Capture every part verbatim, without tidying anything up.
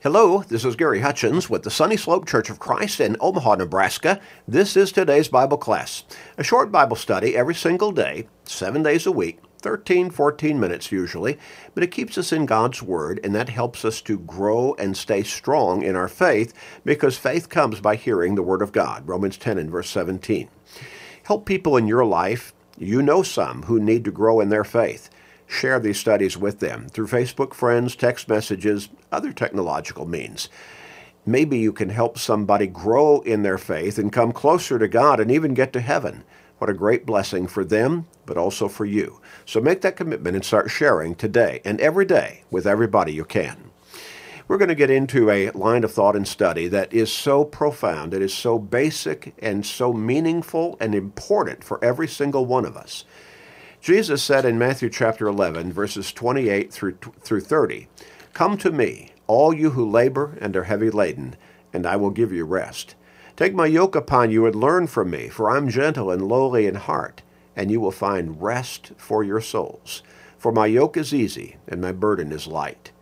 Hello, this is Gary Hutchins with the Sunny Slope Church of Christ in Omaha, Nebraska. This is today's Bible class, a short Bible study every single day, seven days a week, thirteen, fourteen minutes usually, but it keeps us in God's Word, and that helps us to grow and stay strong in our faith, because faith comes by hearing the Word of God, Romans ten and verse seventeen. Help people in your life. You know some who need to grow in their faith. Share these studies with them through Facebook friends, text messages, other technological means. Maybe you can help somebody grow in their faith and come closer to God and even get to heaven. What a great blessing for them, but also for you. So make that commitment and start sharing today and every day with everybody you can. We're going to get into a line of thought and study that is so profound, it is so basic and so meaningful and important for every single one of us. Jesus said in Matthew chapter eleven, verses twenty-eight through through thirty, "Come to me, all you who labor and are heavy laden, and I will give you rest. Take my yoke upon you and learn from me, for I am gentle and lowly in heart, and you will find rest for your souls. For my yoke is easy and my burden is light."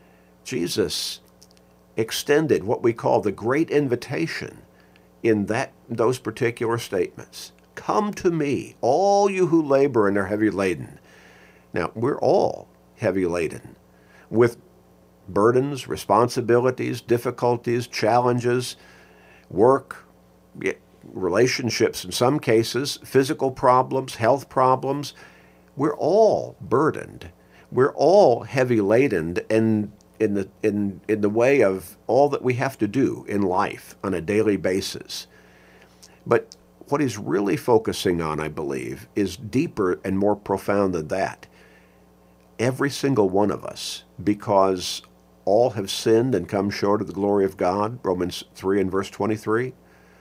Jesus extended what we call the great invitation in that those particular statements. Come to me, all you who labor and are heavy laden. Now, we're all heavy laden with burdens, responsibilities, difficulties, challenges, work, relationships in some cases, physical problems, health problems. We're all burdened. We're all heavy laden in, in, the, in, in the way of all that we have to do in life on a daily basis. But what he's really focusing on, I believe, is deeper and more profound than that. Every single one of us, because all have sinned and come short of the glory of God, Romans three and verse twenty-three,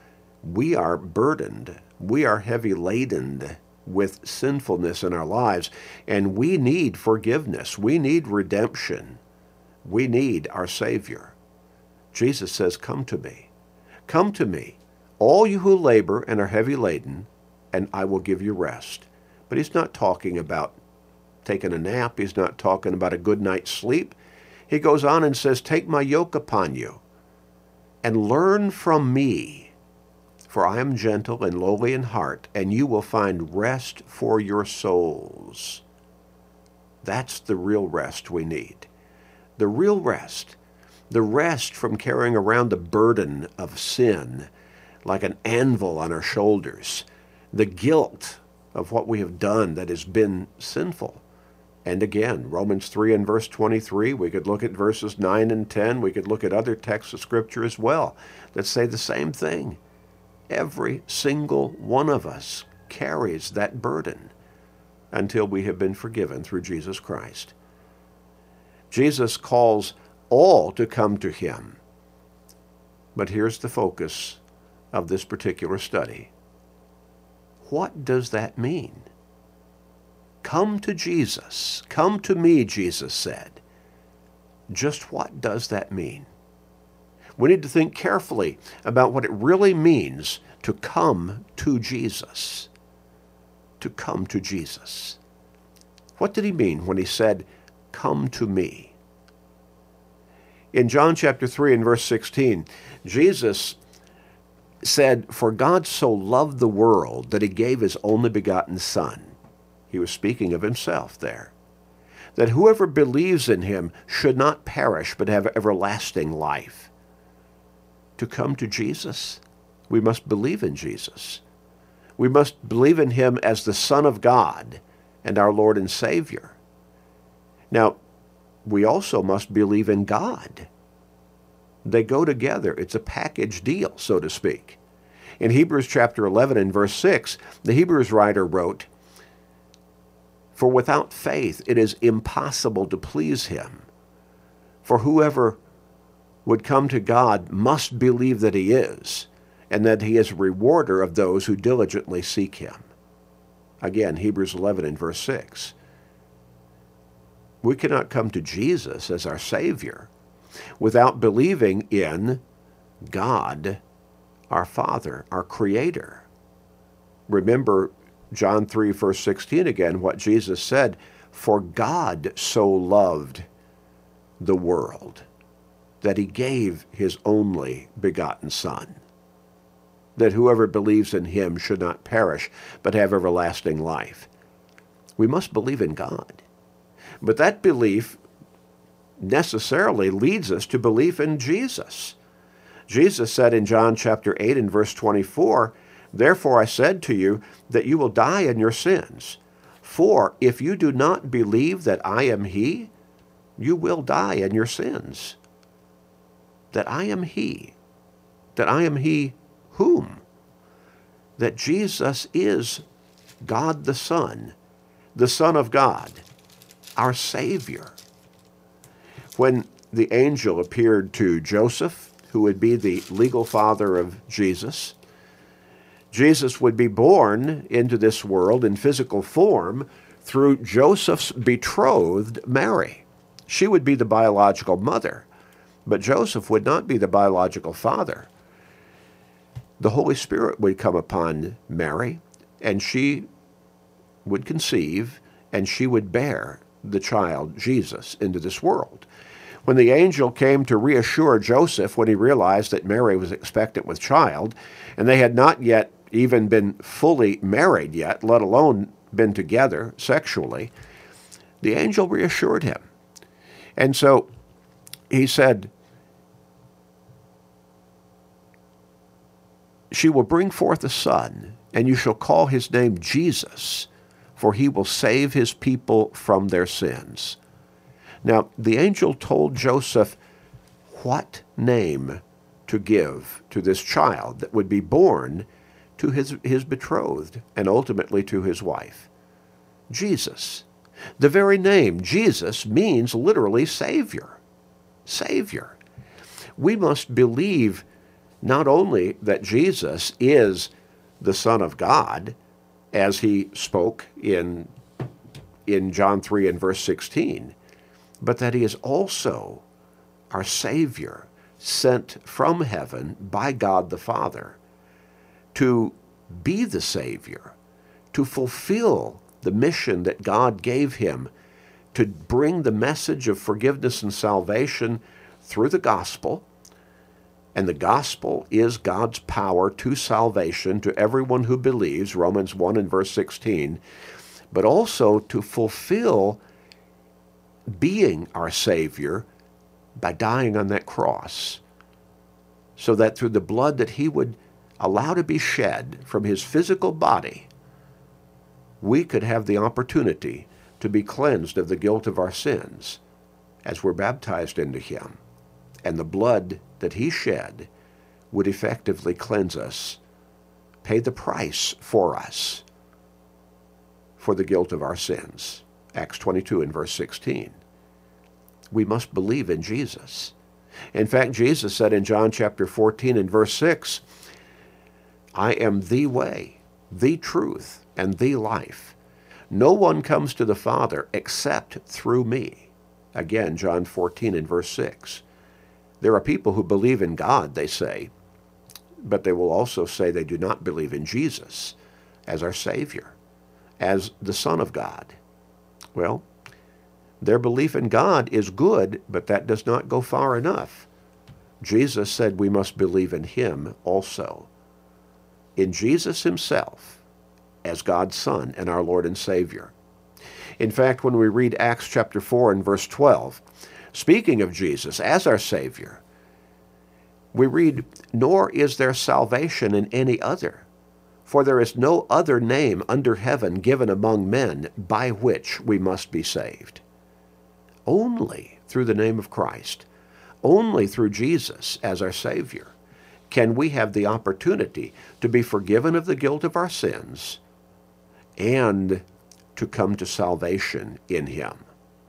we are burdened. We are heavy laden with sinfulness in our lives, and we need forgiveness. We need redemption. We need our Savior. Jesus says, "Come to me. Come to me, all you who labor and are heavy laden, and I will give you rest." But he's not talking about taking a nap. He's not talking about a good night's sleep. He goes on and says, "Take my yoke upon you and learn from me, for I am gentle and lowly in heart, and you will find rest for your souls." That's the real rest we need. The real rest. The rest from carrying around the burden of sin like an anvil on our shoulders, the guilt of what we have done that has been sinful. And again, Romans three and verse twenty-three, we could look at verses nine and ten, we could look at other texts of Scripture as well that say the same thing. Every single one of us carries that burden until we have been forgiven through Jesus Christ. Jesus calls all to come to him. But here's the focus of this particular study. What does that mean? Come to Jesus. Come to me, Jesus said. Just what does that mean? We need to think carefully about what it really means to come to Jesus. To come to Jesus. What did he mean when he said, "Come to me"? In John chapter three and verse sixteen, Jesus said, "For God so loved the world that he gave his only begotten Son." He was speaking of himself there. "That whoever believes in him should not perish but have everlasting life." To come to Jesus, we must believe in Jesus. We must believe in him as the Son of God and our Lord and Savior. Now, we also must believe in God. They go together. It's a package deal, so to speak. In Hebrews chapter eleven and verse six, the Hebrews writer wrote, "For without faith it is impossible to please him. For whoever would come to God must believe that he is, and that he is a rewarder of those who diligently seek him." Again, Hebrews eleven and verse six. We cannot come to Jesus as our Savior without believing in God, our Father, our Creator. Remember John three, verse sixteen again, what Jesus said, "For God so loved the world." that he gave his only begotten Son, that whoever believes in him should not perish, but have everlasting life. We must believe in God. But that belief necessarily leads us to belief in Jesus. Jesus said in John chapter eight and verse twenty-four, "Therefore I said to you that you will die in your sins. For if you do not believe that I am he, you will die in your sins." That I am he. That I am he whom? That Jesus is God the Son, the Son of God, our Savior. When the angel appeared to Joseph, who would be the legal father of Jesus, Jesus would be born into this world in physical form through Joseph's betrothed Mary. She would be the biological mother, but Joseph would not be the biological father. The Holy Spirit would come upon Mary, and she would conceive, and she would bear the child, Jesus, into this world. When the angel came to reassure Joseph when he realized that Mary was expectant with child, and they had not yet even been fully married yet, let alone been together sexually, the angel reassured him. And so he said, "She will bring forth a son, and you shall call his name Jesus, for he will save his people from their sins." Now, the angel told Joseph what name to give to this child that would be born to his, his betrothed and ultimately to his wife. Jesus. The very name, Jesus, means literally Savior. Savior. We must believe not only that Jesus is the Son of God, as he spoke in, in John three and verse sixteen, but that he is also our Savior, sent from heaven by God the Father to be the Savior, to fulfill the mission that God gave him, to bring the message of forgiveness and salvation through the gospel. And the gospel is God's power to salvation to everyone who believes, Romans one and verse sixteen, but also to fulfill being our Savior by dying on that cross, so that through the blood that he would allow to be shed from his physical body, we could have the opportunity to be cleansed of the guilt of our sins as we're baptized into him. And the blood that he shed would effectively cleanse us, pay the price for us for the guilt of our sins. Acts twenty-two and verse sixteen. We must believe in Jesus. In fact, Jesus said in John chapter fourteen and verse six, "I am the way, the truth, and the life. No one comes to the Father except through me." Again, John fourteen and verse six. There are people who believe in God, they say, but they will also say they do not believe in Jesus as our Savior, as the Son of God. Well, their belief in God is good, but that does not go far enough. Jesus said we must believe in him also, in Jesus himself, as God's Son and our Lord and Savior. In fact, when we read Acts chapter four and verse twelve, speaking of Jesus as our Savior, we read, "Nor is there salvation in any other, for there is no other name under heaven given among men by which we must be saved." Only through the name of Christ, only through Jesus as our Savior, can we have the opportunity to be forgiven of the guilt of our sins and to come to salvation in him.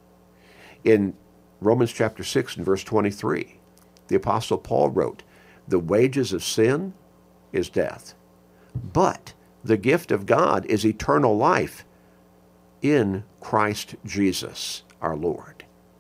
In Romans chapter six and verse twenty-three, the Apostle Paul wrote, "The wages of sin is death, but the gift of God is eternal life in Christ Jesus our Lord."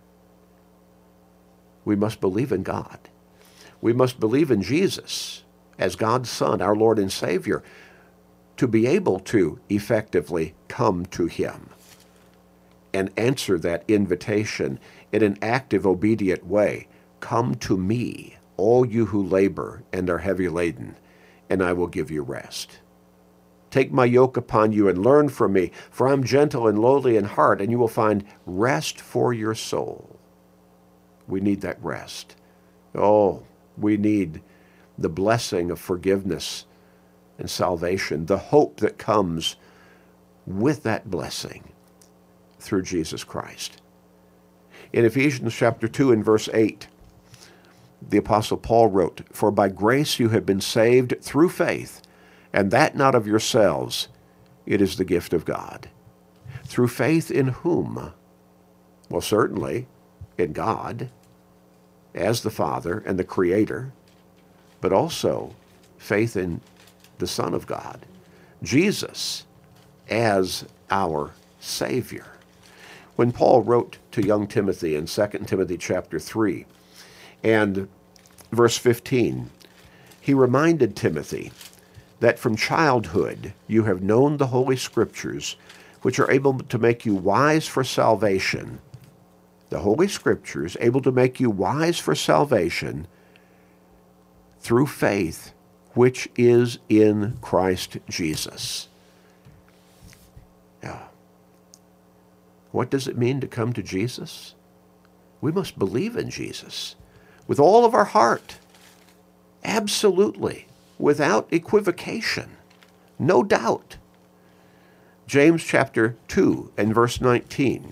We must believe in God. We must believe in Jesus as God's Son, our Lord and Savior, to be able to effectively come to him and answer that invitation in an active, obedient way Come to me, all you who labor and are heavy laden, and I will give you rest. Take my yoke upon you and learn from me, for I'm gentle and lowly in heart, and you will find rest for your soul. We need that rest. Oh, we need the blessing of forgiveness and salvation, the hope that comes with that blessing through Jesus Christ. In Ephesians chapter two and verse eight, the Apostle Paul wrote, "For by grace you have been saved through faith, and that not of yourselves, it is the gift of God." Through faith in whom? Well, certainly in God as the Father and the Creator, but also faith in the Son of God, Jesus, as our Savior. When Paul wrote to young Timothy in Second Timothy chapter three and verse fifteen, he reminded Timothy that from childhood you have known the Holy Scriptures, which are able to make you wise for salvation. The Holy Scriptures able to make you wise for salvation through faith, which is in Christ Jesus. Yeah. What does it mean to come to Jesus? We must believe in Jesus with all of our heart, absolutely, without equivocation, no doubt. James chapter two and verse nineteen.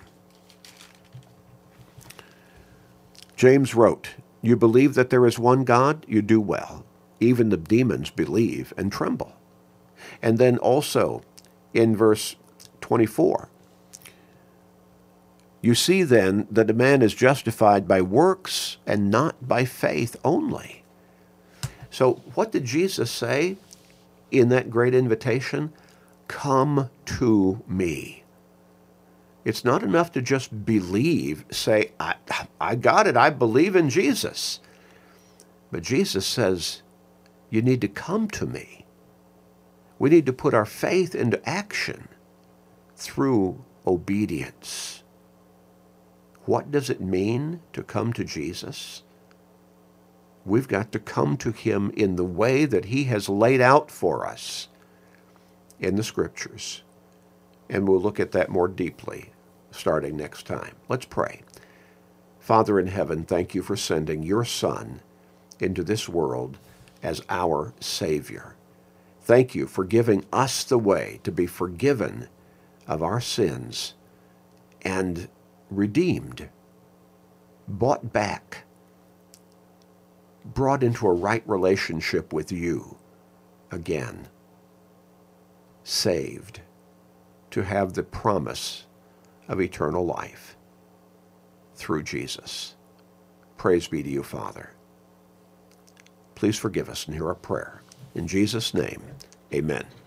James wrote, "You believe that there is one God? You do well. Even the demons believe and tremble." And then also in verse twenty-four, "You see then that a man is justified by works and not by faith only." So what did Jesus say in that great invitation? Come to me. It's not enough to just believe, say, I, I got it, I believe in Jesus. But Jesus says, you need to come to me. We need to put our faith into action through obedience. What does it mean to come to Jesus? We've got to come to him in the way that he has laid out for us in the Scriptures. And we'll look at that more deeply starting next time. Let's pray. Father in heaven, thank you for sending your Son into this world as our Savior. Thank you for giving us the way to be forgiven of our sins and redeemed, bought back, brought into a right relationship with you again, saved to have the promise of eternal life through Jesus. Praise be to you, Father. Please forgive us and hear our prayer. In Jesus' name, amen.